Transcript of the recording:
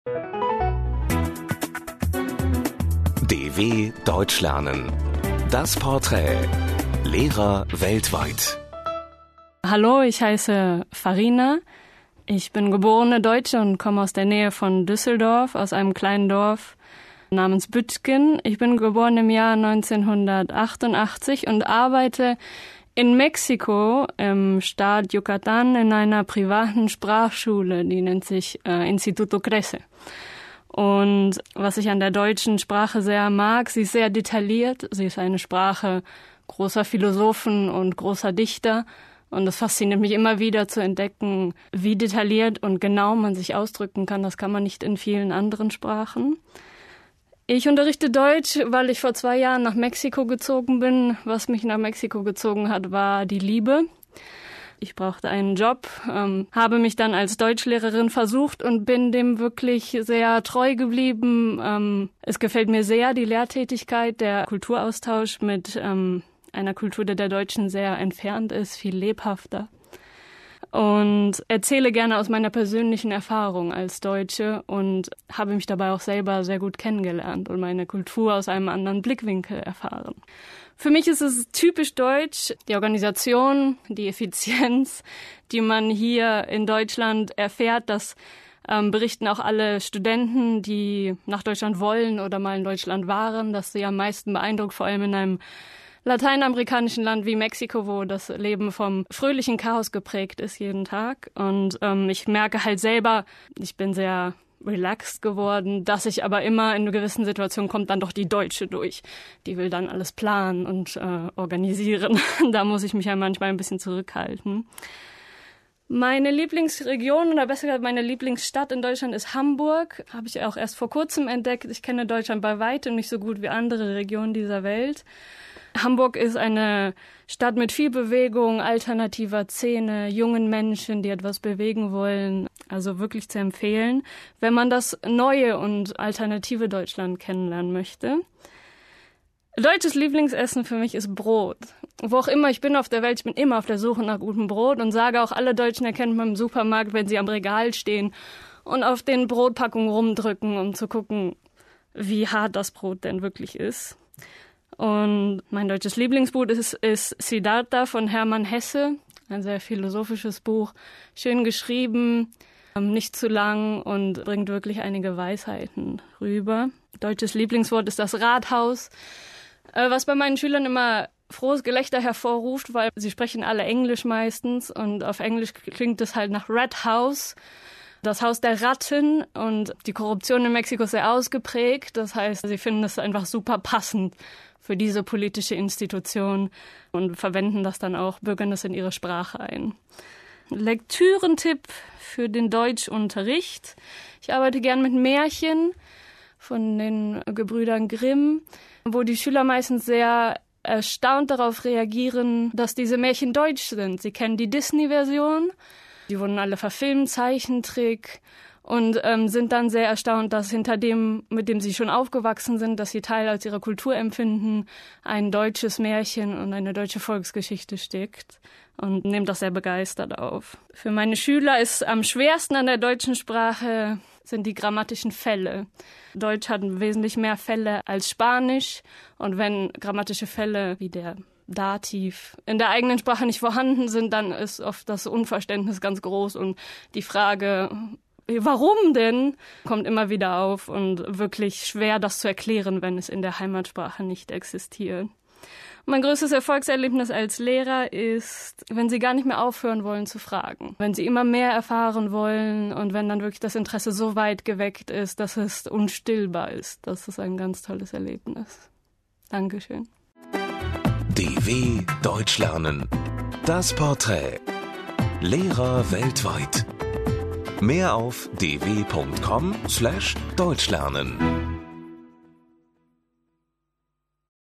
DW Deutsch lernen. Das Porträt. Lehrer weltweit. Hallo, ich heiße Farina. Ich bin geborene Deutsche und komme aus der Nähe von Düsseldorf, aus einem kleinen Dorf namens Büttgen. Ich bin geboren im Jahr 1988 und arbeite in Mexiko im Staat Yucatán in einer privaten Sprachschule, die nennt sich Instituto Crece. Und was ich an der deutschen Sprache sehr mag, sie ist sehr detailliert. Sie ist eine Sprache großer Philosophen und großer Dichter. Und es fasziniert mich immer wieder zu entdecken, wie detailliert und genau man sich ausdrücken kann. Das kann man nicht in vielen anderen Sprachen. Ich unterrichte Deutsch, weil ich vor 2 Jahren nach Mexiko gezogen bin. Was mich nach Mexiko gezogen hat, war die Liebe. Ich brauchte einen Job, habe mich dann als Deutschlehrerin versucht und bin dem wirklich sehr treu geblieben. Es gefällt mir sehr, die Lehrtätigkeit, der Kulturaustausch mit einer Kultur, die der Deutschen sehr entfernt ist, viel lebhafter. Und erzähle gerne aus meiner persönlichen Erfahrung als Deutsche und habe mich dabei auch selber sehr gut kennengelernt und meine Kultur aus einem anderen Blickwinkel erfahren. Für mich ist es typisch deutsch, die Organisation, die Effizienz, die man hier in Deutschland erfährt. Das berichten auch alle Studenten, die nach Deutschland wollen oder mal in Deutschland waren, dass sie am meisten beeindruckt, vor allem in einem lateinamerikanischen Land wie Mexiko, wo das Leben vom fröhlichen Chaos geprägt ist jeden Tag. Und ich merke halt selber, ich bin sehr relaxed geworden, dass ich aber immer in einer gewissen Situation kommt dann doch die Deutsche durch. Die will dann alles planen und organisieren. Da muss ich mich ja manchmal ein bisschen zurückhalten. Meine Lieblingsregion oder besser gesagt meine Lieblingsstadt in Deutschland ist Hamburg. Habe ich auch erst vor kurzem entdeckt. Ich kenne Deutschland bei weitem nicht so gut wie andere Regionen dieser Welt. Hamburg ist eine Stadt mit viel Bewegung, alternativer Szene, jungen Menschen, die etwas bewegen wollen. Also wirklich zu empfehlen, wenn man das neue und alternative Deutschland kennenlernen möchte. Deutsches Lieblingsessen für mich ist Brot. Wo auch immer ich bin auf der Welt, ich bin immer auf der Suche nach gutem Brot und sage auch, alle Deutschen erkennen man im Supermarkt, wenn sie am Regal stehen und auf den Brotpackungen rumdrücken, um zu gucken, wie hart das Brot denn wirklich ist. Und mein deutsches Lieblingsbuch ist Siddhartha von Hermann Hesse, ein sehr philosophisches Buch, schön geschrieben, nicht zu lang und bringt wirklich einige Weisheiten rüber. Deutsches Lieblingswort ist das Rathaus, was bei meinen Schülern immer frohes Gelächter hervorruft, weil sie sprechen alle Englisch meistens und auf Englisch klingt es halt nach Rat House. Das Haus der Ratten und die Korruption in Mexiko ist sehr ausgeprägt. Das heißt, sie finden es einfach super passend für diese politische Institution und verwenden das dann auch, bürgern das in ihre Sprache ein. Lektürentipp für den Deutschunterricht. Ich arbeite gern mit Märchen von den Gebrüdern Grimm, wo die Schüler meistens sehr erstaunt darauf reagieren, dass diese Märchen deutsch sind. Sie kennen die Disney-Version, die wurden alle verfilmt, Zeichentrick und sind dann sehr erstaunt, dass hinter dem, mit dem sie schon aufgewachsen sind, dass sie Teil als ihrer Kultur empfinden, ein deutsches Märchen und eine deutsche Volksgeschichte steckt und nehmen das sehr begeistert auf. Für meine Schüler ist am schwersten an der deutschen Sprache sind die grammatischen Fälle. Deutsch hat wesentlich mehr Fälle als Spanisch und wenn grammatische Fälle wie der Dativ in der eigenen Sprache nicht vorhanden sind, dann ist oft das Unverständnis ganz groß und die Frage, warum denn, kommt immer wieder auf und wirklich schwer, das zu erklären, wenn es in der Heimatsprache nicht existiert. Mein größtes Erfolgserlebnis als Lehrer ist, wenn Sie gar nicht mehr aufhören wollen zu fragen. Wenn Sie immer mehr erfahren wollen und wenn dann wirklich das Interesse so weit geweckt ist, dass es unstillbar ist. Das ist ein ganz tolles Erlebnis. Dankeschön. DW Deutsch lernen. Das Porträt. Lehrer weltweit. Mehr auf dw.com/deutschlernen.